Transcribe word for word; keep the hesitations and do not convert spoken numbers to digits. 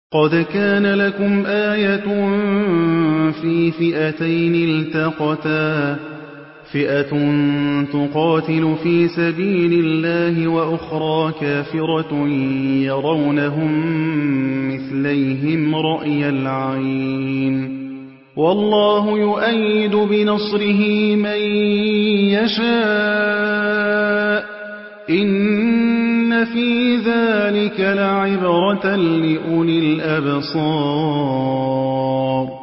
قَدْ كَانَ لَكُمْ آيَةٌ فِي فِئَتَيْنِ الْتَقَتَا ۖ فِئَةٌ تُقَاتِلُ فِي سَبِيلِ اللَّهِ وَأُخْرَىٰ كَافِرَةٌ يَرَوْنَهُم مِّثْلَيْهِمْ رَأْيَ الْعَيْنِ ۚ وَاللَّهُ يُؤَيِّدُ بِنَصْرِهِ مَن يَشَاءُ ۗ إِنَّ فِي ذَٰلِكَ لَعِبْرَةً لِّأُولِي الْأَبْصَارِ